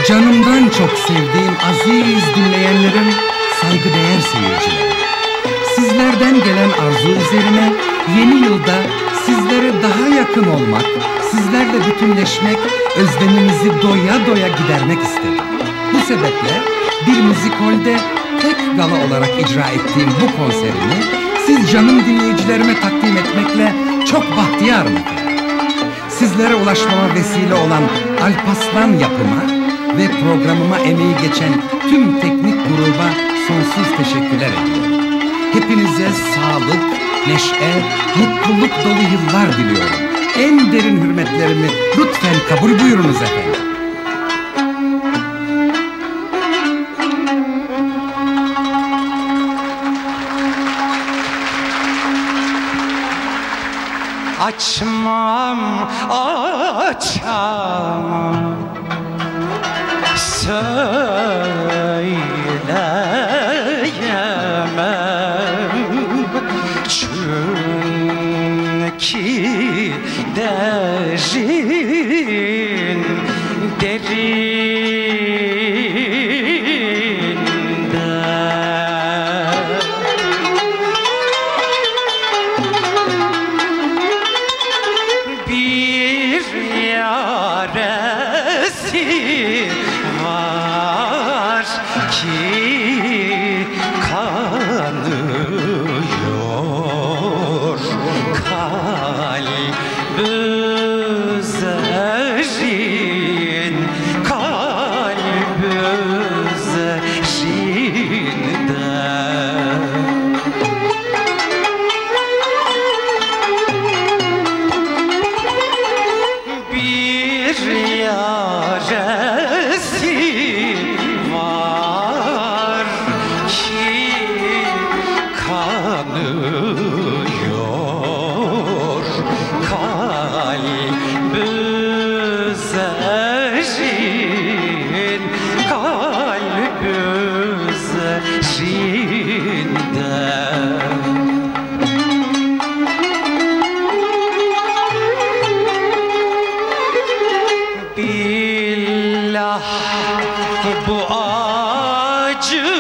Canımdan çok sevdiğim aziz dinleyenlerim, saygıdeğer seyircilerim. Sizlerden gelen arzu üzerine yeni yılda sizlere daha yakın olmak, sizlerle bütünleşmek, özlemimizi doya doya gidermek istedim. Bu sebeple bir müzikolde tek gala olarak icra ettiğim bu konserimi siz canım dinleyicilerime takdim etmekle çok bahtiyarım efendim. Sizlere ulaşmama vesile olan Alparslan yapıma ve programıma emeği geçen tüm teknik gruba sonsuz teşekkürler ediyorum. Hepinize sağlık, neşe, mutluluk dolu yıllar diliyorum. En derin hürmetlerimi lütfen kabul buyurunuz efendim. Açmam, açamam, söyleyemem, çünkü derin, derinde. Bir yaresi var ki kanıyor kalp üzerin, kalp üzerinde. Bir yaresi var ki kanıyor kalp üzerin, kalp üzerinde. Billah bu acı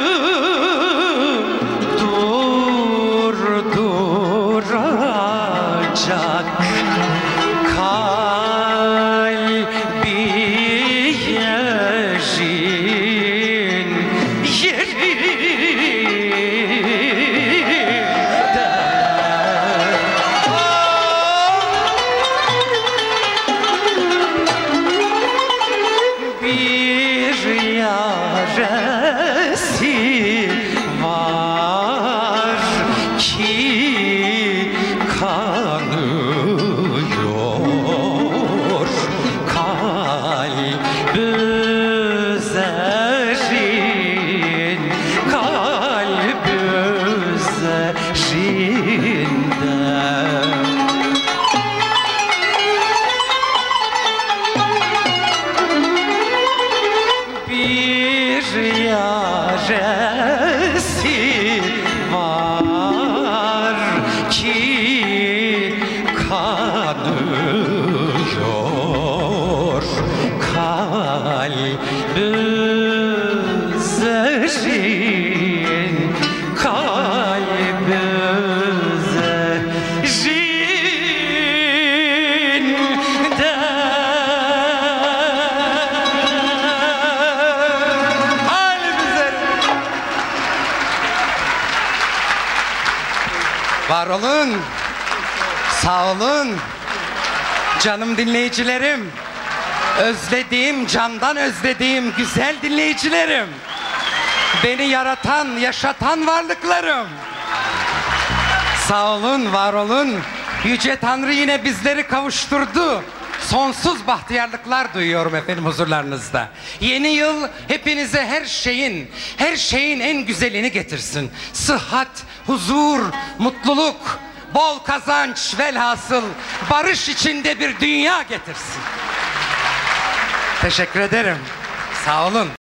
durduracak kalbi yerin, yerinde. Bir yaresi var ki kanıyor kalp üzerin, kalp üzerinde. Bir yaresi var ki kanıyor kalp üzerin, kalp üzerinde. Var olun, sağ olun, canım dinleyicilerim, özlediğim, candan özlediğim güzel dinleyicilerim, beni yaratan, yaşatan varlıklarım. Sağ olun, var olun. Yüce Tanrı yine bizleri kavuşturdu. Sonsuz bahtiyarlıklar duyuyorum efendim huzurlarınızda. Yeni yıl hepinize her şeyin en güzelini getirsin. Sıhhat, huzur, mutluluk, bol kazanç, velhasıl barış içinde bir dünya getirsin. Teşekkür ederim. Sağ olun.